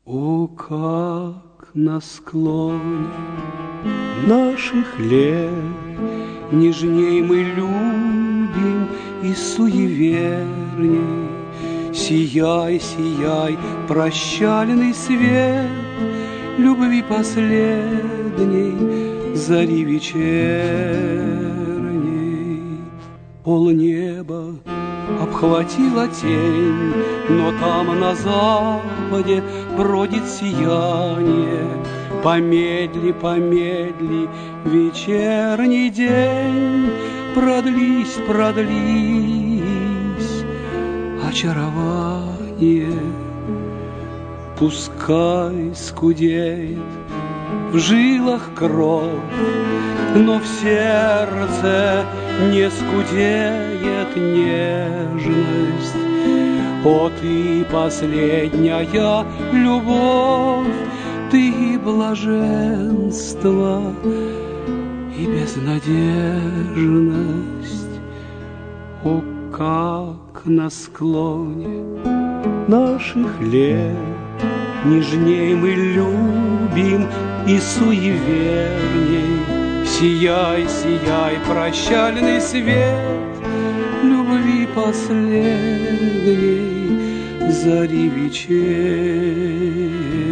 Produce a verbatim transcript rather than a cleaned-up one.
О, как на склоне наших лет нежней мы любим и суеверней. Сияй, сияй, прощальный свет любви последней зари вечерней. Полнеба обхватила тень, но там на западе бродит сияние. Помедли, помедли, вечерний день, продлись, продлись, очарование. Пускай скудеет в жилах кровь, но в сердце не скудеет нежность. О, ты последняя любовь, ты блаженство и безнадежность. О, как на склоне наших лет нежней мы любим и суеверней. Сияй, сияй, прощальный свет любви последней зари вечерней.